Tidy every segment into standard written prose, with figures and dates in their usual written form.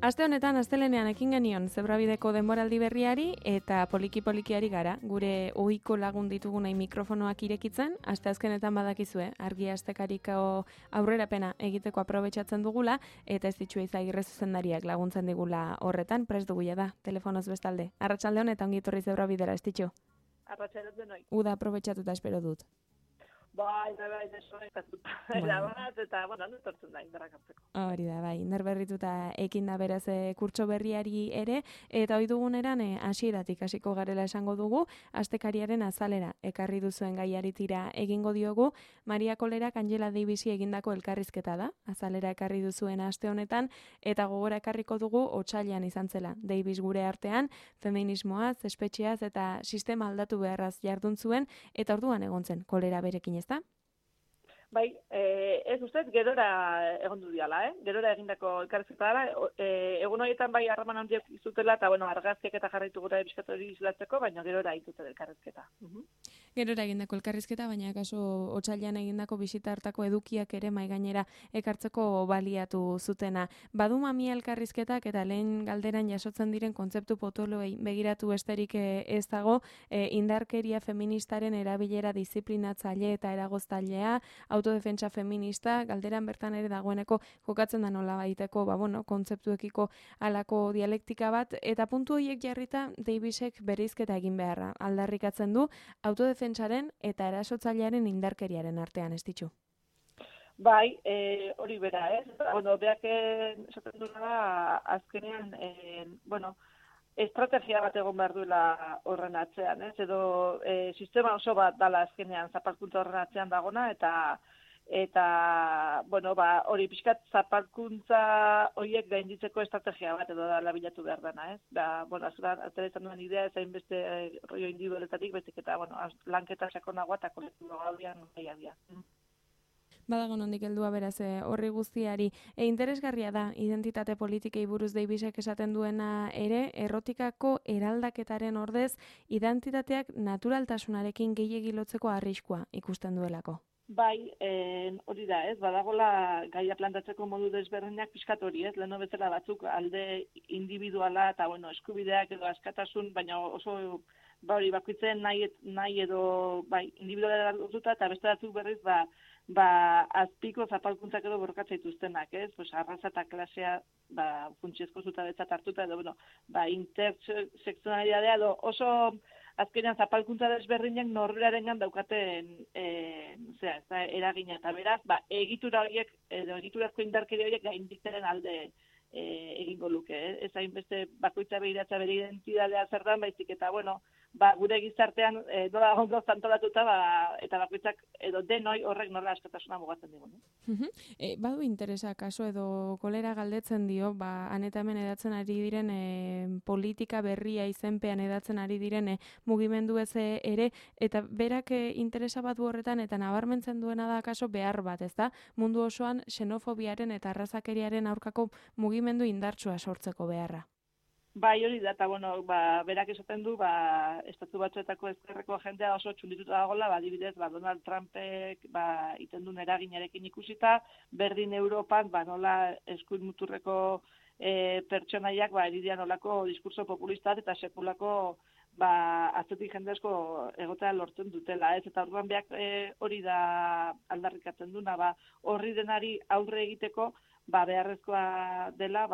Aste honetan, astelenean ekin genion Zebrabideko denboraldi berriari eta poliki-polikiari gara. Gure ohiko lagun ditugunai mikrofonoak irekitzen, asteazkenetan badakizue, argi astekariko aurrerapena egiteko aprobetxatzen dugula, eta ez ditxue Izagirre zuzendariak laguntzen digula horretan, prest duguia da, telefonoz bestalde. Arratsaldeon eta ongitorri Zebrabidera, estitxo. Arratsaldeon denoi. Uda aprobetxatuta espero dut. Bai, desorekatuta. Erabat, eta, netortzen da, indarrak hartzeko. Hori da, bai, berrituta ekin da beraz kurtso berriari ere, eta hoi duguneran hasieratik hasiko garela esango dugu, astekariaren azalera ekarri duzuen gaiari tira egingo diogu, Maria Kolerak Angela Davisi egindako elkarrizketa da, azalera ekarri duzuen aste honetan, eta gogora ekarriko dugu otsailean izan zela. Davis gure artean, feminismoaz, espetxeaz eta sistema aldatu beharraz jardun zuen, eta orduan egon zen Kolera berekin, ezta? Bai, ez ustez, gerora egon du diala, Gerora egindako elkarrizketa dara, egun horietan bai harreman handiak izutela, eta argazkiak eta jarraitu gura ebiskatu hori izlatzeko, baina gerora izuten elkarrizketa. Gerora egindako elkarrizketa, baina kaso otsailean egindako bisita hartako edukiak ere mai gainera ekartzeko baliatu zutena. Badu mamia elkarrizketak eta lehen galderan jasotzen diren kontzeptu potoloei begiratu besterik ez dago, indarkeria feministaren erabilera disiplinatzaile eta eragoztailea, autodefentsa feminista, galderan bertan ere dagoeneko jokatzen da nola baiteko, kontzeptuekiko alako dialektika bat, eta puntu horiek jarrita Davisek bereizketa egin beharra. Aldarrikatzen du autodefentsaren eta erasotzailearen indarkeriaren artean, ez ditxu? Bai, hori bera, ez? Beak esaten duena da, azkenean, estrategia bat egon behar duela horren atzean, ez? Edo sistema oso bat dala azkenean zapalkuntza horren atzean dagona, eta hori pixkat zapalkuntza horiek gainditzeko estrategia bat edo da bilatu behar dena, ez? Azuran, atera izan duen idea, ezain beste rollo individualetatik, bezik eta, lanketa sakonagoa eta kolektibo gaudian gaiadia. Badago nondik heldua beraz horri guztiari. Interesgarria da, identitate politikei buruz Davisek esaten duena ere, errotikako eraldaketaren ordez, identitateak naturaltasunarekin gehiegi lotzeko arriskua ikusten duelako. Bai, hori da, ez? Badagola gaia plantatzeko modu desberdinak pixkat hori, ez? Leheno bezala batzuk alde individuala eta, eskubideak edo askatasun, baina oso hori bakoitzen nahi edo individuala dututa eta beste batzuk berriz azpiko zapalkuntzak edo borrokatza dituztenak, ez? Arraza eta klasea funtsiezko zutabetzat hartuta edo, intersekzionalidadea edo oso azkenean zapalkuntza desberdinak norberarengan daukaten eragina eta beraz, egitura horiek edo egiturazko indarkeria horiek gainditzaren alde egingo luke, ez hainbeste bakoitza behiratza bere identidadea zer dan, baizik eta, gure gizartean nola dago antolatuta eta bakoitzak edo denoi horrek nola askatasuna mugatzen digun. Badu interesa kaso edo Kolera galdetzen dio, han eta hemen edatzen ari diren politika berria izenpean edatzen ari diren mugimendu ez ere, eta berak interesa bat du horretan eta nabarmentzen duena da kaso behar bat, ez da? Mundu osoan xenofobiaren eta arrazakeriaren aurkako mugimendu indartsua sortzeko beharra. Bai, hori da, eta berak esaten du, estatu batzuetako ezkerreko jendea oso txundituta dagoela, adibidez, Donald Trumpek iten duen eraginarekin ikusita, berdin Europan, nola eskuin muturreko pertsonaiak, eridian olako diskurso populista eta sekulako atzetik jendezko egotea lortzen dutela, ez? Eta orduan beak hori da aldarrikatzen duna, horri denari aurre egiteko, beharrezkoa dela,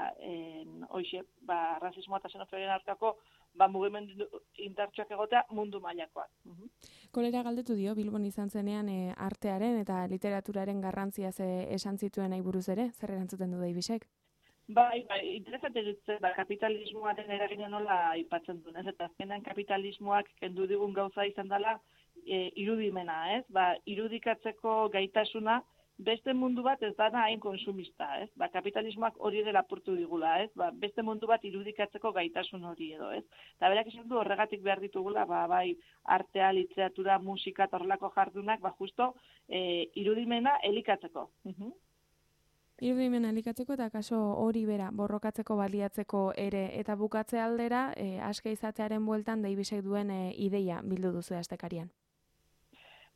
rasismoa eta xenofobiaren aurkako mugimendu indartsuak egotea mundu mailakoak. Kolera galdetu dio, Bilbon izan zenean artearen eta literaturaren garrantziaz esan zituen nahi buruz ere, zer erantzuten du Davisek? Bai, interesante dutzen, kapitalismoaren eragina nola aipatzen duen, ez? Eta azkenean kapitalismoak kendu digun gauza izan dela irudimena, ez? Irudikatzeko gaitasuna beste mundu bat ez dana hain konsumista, ez? Kapitalismoak hori dela apurtu digula, ez? Beste mundu bat irudikatzeko gaitasun hori edo, ez? Eta berak esan du horregatik behar ditugula, artea, literatura, musika eta horrelako jardunak, justo irudimena elikatzeko. Irudimena elikatzeko eta kaso hori bera borrokatzeko baliatzeko ere, eta bukatze aldera aske izatearen bueltan Davisek duen ideia bildu duzu astekarian.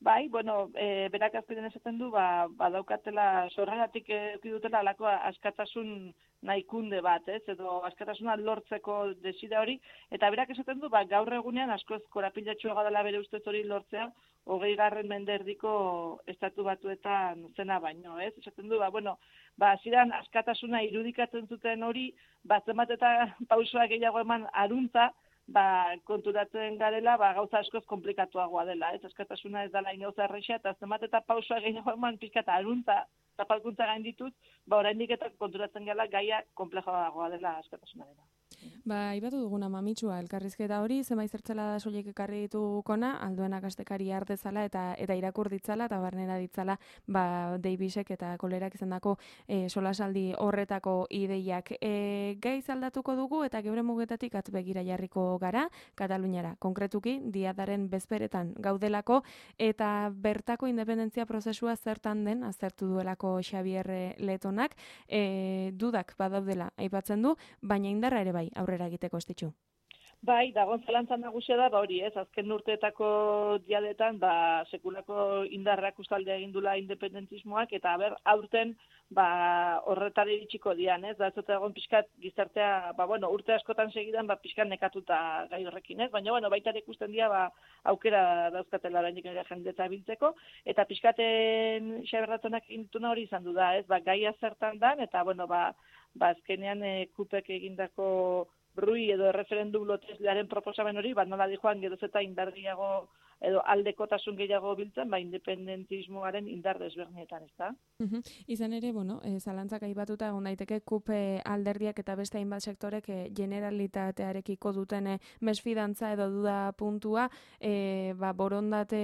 Bai, bueno, berak azpiden esaten du, badaukatela, sorreratik eduki dutela alako askatasun nahikunde bat, edo askatasuna lortzeko desira hori, eta berak esaten du, gaur egunean askoz korapilatxua dela bere ustez hori lortzea, 20. mende erdiko estatu batuetan zena baino, esaten du, hasieran askatasuna irudikatzen zuten hori, zenbat eta pausoa gehiago eman aruntza, konturatzen garela, gauza askoz komplikatuagoa dela, askatasuna ez dela inauza errexea, eta zenbat eta pausoa gehiago eman pixka eta aruntza, zapalkuntza gain ditut, oraindik eta konturatzen gala gaia komplejoagoa dela askatasuna dela. Aipatu duguna mamitsua elkarrizketa hori, zenbait zertzela da soilik ekarri ditukona, alduenak astekari ardezala eta irakur ditzala eta barnera ditzala Davisek eta Kolerak izandako solasaldi horretako ideiak. Gaiz aldatuko dugu eta geure mugetatik begira jarriko gara, Kataluniara, konkretuki diadaren bezperetan gaudelako eta bertako independentzia prozesua zertan den aztertu duelako Xabier Letonak, dudak badaudela aipatzen du, baina indarra ere bai aurrera egiteko estitxu. Bai, dagoen zalantzan nagusia da, hori azken urteetako diadetan, sekulako indarrak ustalde egindula independentismoak, eta aurten horretara iritsiko dian, da ez egon pixkat gizartea, urte askotan segidan, pixkat nekatuta gai horrekin, baina, baita ere ikusten dira, aukera dauzkatela oraindik ere jendetza biltzeko, eta pixkaten Xaberratonak indutuna hori izan du da, gaia zertan dan, eta, azkenean kupek egindako Rui edo erreferendum loteslearen proposamen hori, nola di joan geroz eta indargiago edo aldekotasun gehiago biltzen, independentismoaren indar desberdinetan, ez da? Izan ere, zalantzak aipatuta egon daiteke kupe alderdiak eta beste hainbat sektorek generalitatearekiko duten mesfidantza edo duda puntua, borondate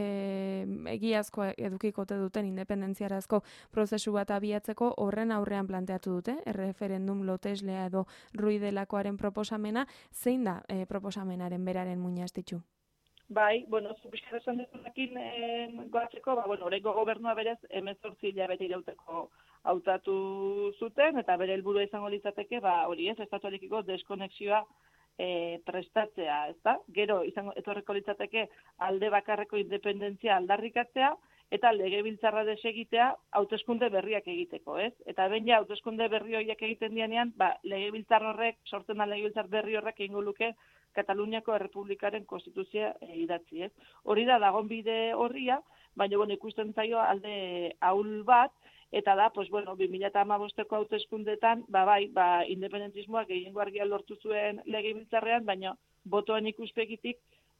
egiazko edukikote duten independentziarazko prozesu bat abiatzeko horren aurrean planteatu dute, erreferendum loteslea edo Rui delakoaren proposamena, zein da proposamenaren beraren muina estitxu? Bai, zupizkara esan dezunakin goatzeko, horrengo gobernua berez 18 hilabete irauteko hautatu zuten, eta bere helburua izango litzateke, hori estatuarekiko deskonexioa prestatzea, ez da? Gero, etorreko litzateke alde bakarreko independentzia aldarrikatzea, eta legebiltzarra desegitea hauteskunde berriak egiteko, ez? Eta behin hauteskunde berri horiek egiten dianean, legebiltzar horrek, sortzen da legebiltzar berri horrek egingo luke Kataluniako Errepublikaren konstituzioa idatzi, ez? Hori da dagon bide horria, baina ikusten zaio alde ahul bat, eta da, 2015ko hauteskundetan, independentismoak gehiengo argia lortu zuen legebiltzarrean, baina botoen ikuspegitik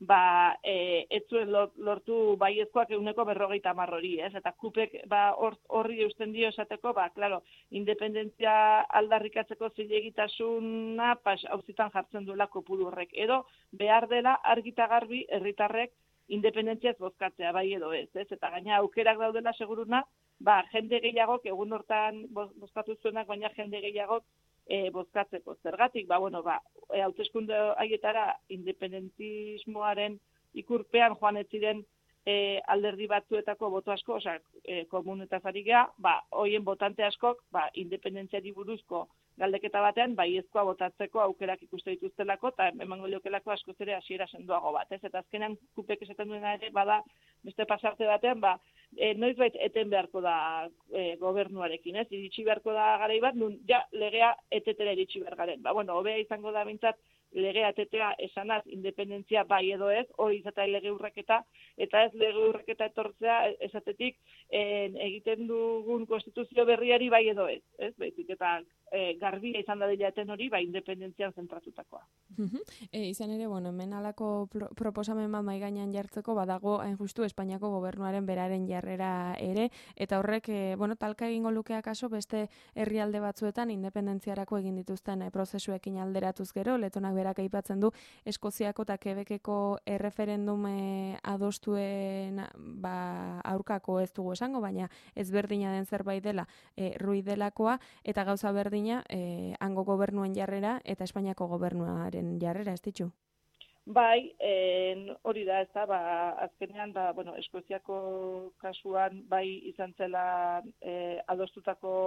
ez zuen lortu baiezkoak 40% hori, ez? Eta kupek horri eusten dio esateko, independentzia aldarrikatzeko zilegitasuna auzitan jartzen duela kopuru horrek. Edo behar dela argita garbi herritarrek independentziaz bozkatzea, bai edo ez? Eta gaina aukerak daudela seguruna, jende gehiagok, egun hortan bozkatu zuenak, baina jende gehiagok bozkatzeko. Zergatik, hauteskunde haietara independentismoaren ikurpean joan ez ziren alderdi batzuetako boto asko, komunetaz ari geha, hoien botante askok, independentziari buruzko galdeketa batean, baiezkoa botatzeko aukerak ikuste dituztelako, eta emango liokelako askoz ere hasiera sendoago bat, ez? Eta azkenean kupek esaten duena ere, beste pasarte batean, noizbait eten beharko da gobernuarekin, ez? Iritsi beharko da garai bat, legea etetera iritsi behar garen. Hobea izango da bintzat, legea etetea esanaz independentzia bai edo ez, hori izatea lege urraketa, eta ez lege urraketa etortzea esatetik egiten dugun konstituzio berriari bai edo ez, baizik eta garbia izan da dilaten hori, independentzian zentratutakoa. Izan ere, hemen alako proposamen bat mahai gainean jartzeko, badago hain justu Espainiako gobernuaren beraren jarrera ere, eta horrek, talka egingo lukeak aso, beste herrialde batzuetan independentziarako egin dituzten prozesuekin alderatuz gero, Letonak berak aipatzen du, Eskoziako eta Quebeceko erreferendum adostuen aurkako ez dugu esango, baina ezberdina den zerbait dela Rui delakoa, eta gauza berdina hango gobernuen jarrera eta Espainiako gobernuaren jarrera, ez ditxu? Bai, hori da, ez da, azkenean, Eskoziako kasuan bai izan zela adostutako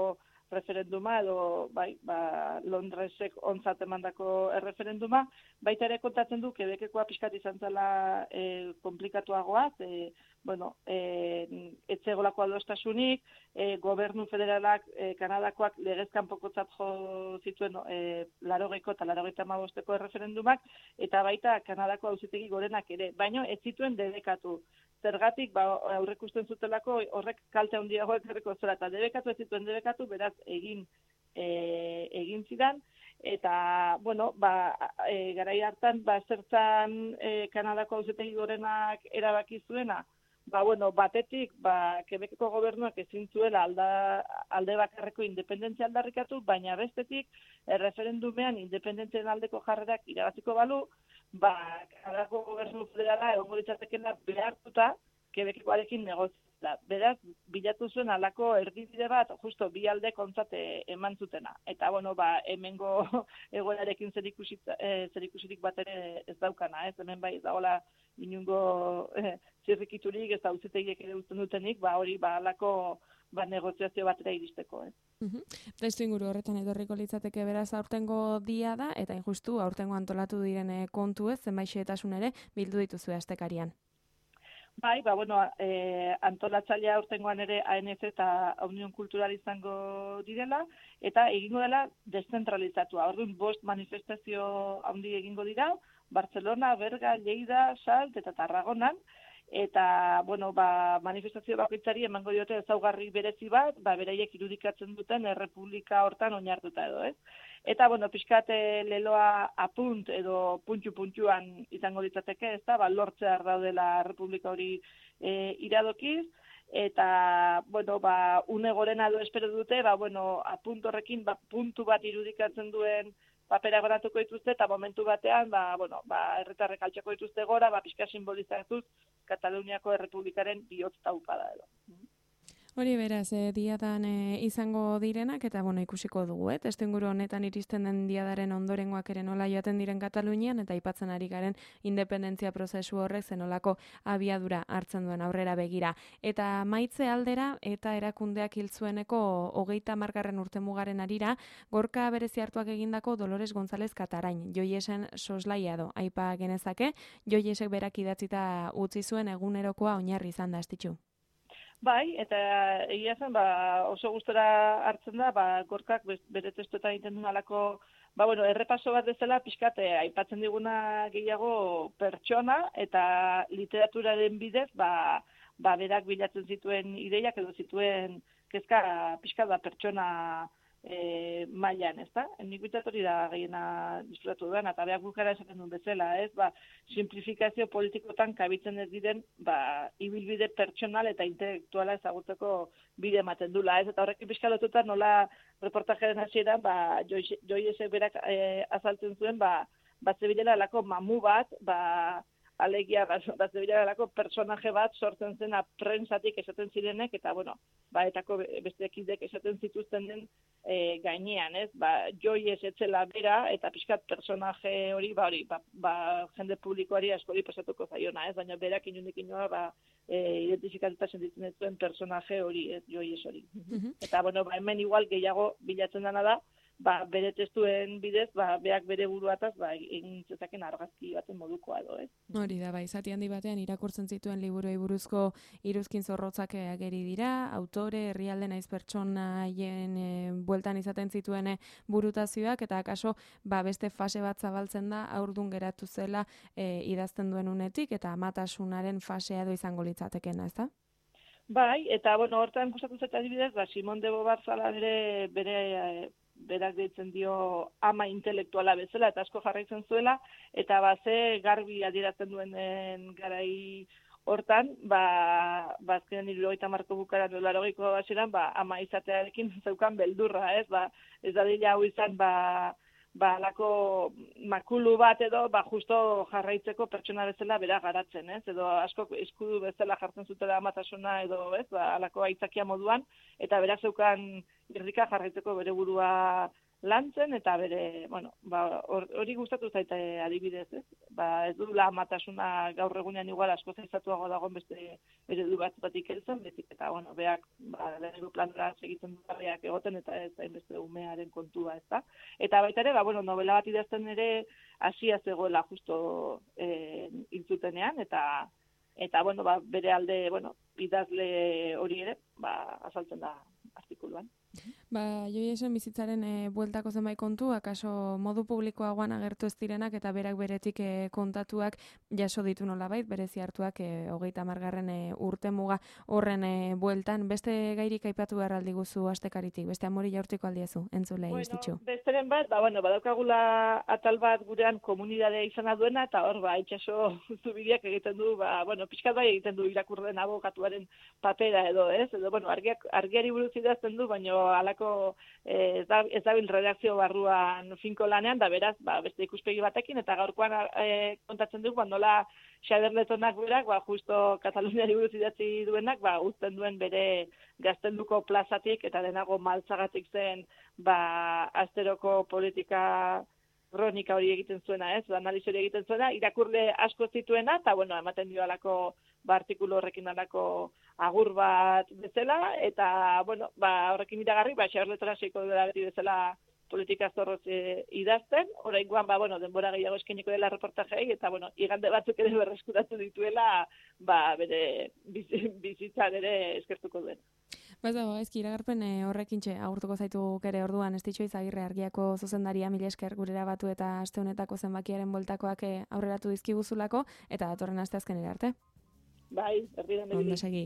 referenduma edo Londresek ontzat emandako erreferenduma, baita ere kontatzen du Quebekekoa pixkat izan zela komplikatuagoa, etzegolako adostasunik, gobernu federalak Kanadakoak legez kanpokotzat jo zituen 80 eta 85 erreferendumak, eta baita Kanadako auzitegi gorenak ere, baina ez zituen debekatu. Zergatik, aurrekusten zutelako horrek kalte handiago ekarriko zela, eta ez zituen debekatu, beraz egin zidan, eta, garai hartan, zertan Kanadako auzitegi gorenak erabaki zuena, batetik, Quebeceko gobernuak ezin zuela alde bakarreko independentzia aldarrikatu, baina bestetik, referendumean independentzien aldeko jarrerak irabaziko balu, Kanadako gobernu federala egongo litzatekeela behartuta Quebekekoarekin negoziatzea. Beraz, bilatu zuen halako erdibide bat, justo bi aldek ontzat eman zutena. Eta, hemengo egoerarekin zerikusirik bat ere ez daukana, ez? Hemen bai, ez dagoela inungo zirrikiturik, ez da auzitegiek ere uzten dutenik, hori halako negoziazio batera iristeko, ez? Testu inguru horretan edorriko litzateke beraz aurtengo dia da, eta injustu aurtengo antolatu diren kontu ez, zenbait xehetasun ere bildu dituzue astekarian. Antolatzailea aurtengoan ere ANC eta Union Kultural izango direla, eta egingo dela deszentralizatua. Orduan 5 manifestazio handi egingo dira, Barcelona, Berga, Lleida, Salt eta Tarragonan, eta, manifestazio bakoitzari emango diote ezaugarri berezi bat, beraiek irudikatzen duten errepublika hortan oinartuta edo, ez? Eta, pixkat leloa apunt edo puntxu-puntxuan izango ditzateke, ez da, lortzear daudela errepublika hori iradokiz, eta, une gorena edo espero dute, apunt horrekin, puntu bat irudikatzen duen papera goratuko dituzte, eta momentu batean, erretarrek altxako dituzte gora, pixka simbolizatuz, Kataluniako errepublikaren bihotz taupada edo. Hori beraz, diadan izango direnak, eta ikusiko dugu, testuinguru honetan iristen den diadaren ondorengoak ere nola joaten diren Katalunian, eta aipatzen ari garen independentzia prozesu horrek zenolako abiadura hartzen duen aurrera begira. Eta maitze aldera eta erakundeak hiltzueneko 30. urtemugaren arira, gorka berezi hartuak egindako Dolores González Catarain, Joiesen soslaia do, aipa genezake, Joiesek berak idatzita utzi zuen egunerokoa oinarri izan da astitxu. Bai, eta egia zen, oso gustora hartzen da, gorkak bere testuetan egiten duen alako, errepaso bat bezala, pixkat, aipatzen diguna gehiago pertsona, eta literaturaren bidez, berak bilatzen zituen ideiak edo zituen kezka pixkat pertsona mailan, ez da? Nik bitzat hori da gehiena disfrutatu duan, eta behar gukara esaten duen bezala, ez? Simplifikazio politikotan kabitzen ez diren, ibilbide pertsonal eta intelektuala ezagutzeko bide ematen dula, ez? Eta horrekin pixka lotuta nola reportajeren hasieran, Joiesek berak azaltzen zuen, zebilela alako mamu bat, alegia, zebilela alako personaje bat sortzen zena prensatik esaten zirenek, eta, etako besteekidek esaten zituzten den gainean, ez? Joies etzela bera, eta pixkat personaje hori, jende publikoari askori pasatuko zaiona, ez? Baina berak inundik inoa, identifikatuta sentitzen ez zuen personaje hori, ez? Joies hori. Eta, hemen igual gehiago bilatzen dena da, bere testuen bidez, beak bere buruataz, egin zezaken argazki baten modukoa edo, ez? Hori da, zati handi batean irakurtzen zituen liburuei buruzko iruzkin zorrotzak ageri dira, autore, herrialde naiz pertsonaien bueltan izaten zituen burutazioak, eta akaso beste fase bat zabaltzen da, aurdun geratu zela idazten duen unetik, eta amatasunaren fasea edo izango litzatekena, ez da? Bai, eta hortan gustatu zait adibidez, Simon de Beauvoir zala berak deitzen dio ama intelektuala bezala, eta asko jarraitzen zuela, eta ze garbi adierazten duen garai hortan, azkenean 70 bukaran 80ko hasieran, ama izatearekin zeukan beldurra, ez? Ez da dira hau izan, alako makulu bat edo, justo jarraitzeko pertsona bezala bera garatzen, ez? Edo asko eskudu bezala jartzen zutela amatasuna edo, ez? Alako aitzakia moduan, eta berak zeukan irrika jarraitzeko bere burua lantzen, eta bere, bueno, hori gustatu zaite adibidez, ez? Ez du amatasuna gaur egunean igual asko zaizatuago dagoen beste eredu batik heltzen, betik, eta, bueno, beak, lehenengo planera egiten dut beak egoten, eta ez hainbeste umearen kontua, ez da? Eta baita ere, novela bat idazten ere hasia zegoela justo hiltzutenean, eta bueno, bere alde, idazle hori ere, azaltzen da artikuluan. Joiesen bizitzaren bueltako zenbait kontu, akaso modu publikoagoan agertu ez direnak eta berak beretik kontatuak jaso ditu nolabait, berezi hartuak 30. Urte muga horren bueltan. Beste gairik aipatu behar aldiguzu astekaritik, beste amori jaurtiko aldiezu, entzulei istitxu. Besteren bat, badaukagula atal bat gurean komunidadea izana duena, eta hor, itxaso zubidiak egiten du, pixkat bai egiten du irakurren abokatuaren papera edo, ez? Edo, argiari buruz idazten du, baina halako ez dabil redakzio barruan finko lanean, da beraz, beste ikuspegi batekin, eta gaurkoan kontatzen dugu, nola Xabier Letonak berak, justo Kataluniari buruz idatzi duenak, uzten duen bere Gaztelduko plazatik, eta denago maltzagatik zen, asteroko politika kronika hori egiten zuena, ez? Analiz hori egiten zuena, irakurle asko zituena, eta, ematen dio alako artikulu horrekin alako agur bat bezala, eta, horrekin iragarri, Xabier Letora seiko dela beti bezala politika zorroz idazten, oraingoan, denbora gehiago eskainiko dela reportajei, eta, igande batzuk ere berreskuratu dituela, bere bizitzan ere eskertuko duen. Ezki iragarpen horrekin agurtuko zaitu kere orduan, Estitxo Izagirre Argiako zuzendaria, mila esker gurera batu eta aste honetako zenbakiaren bueltakoak aurreratu dizkiguzulako, eta datorren aste azkenera arte. Bai, erdiren egin. Ondo segi.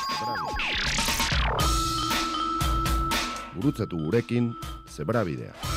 Gurutzatu gurekin Zebrabidea.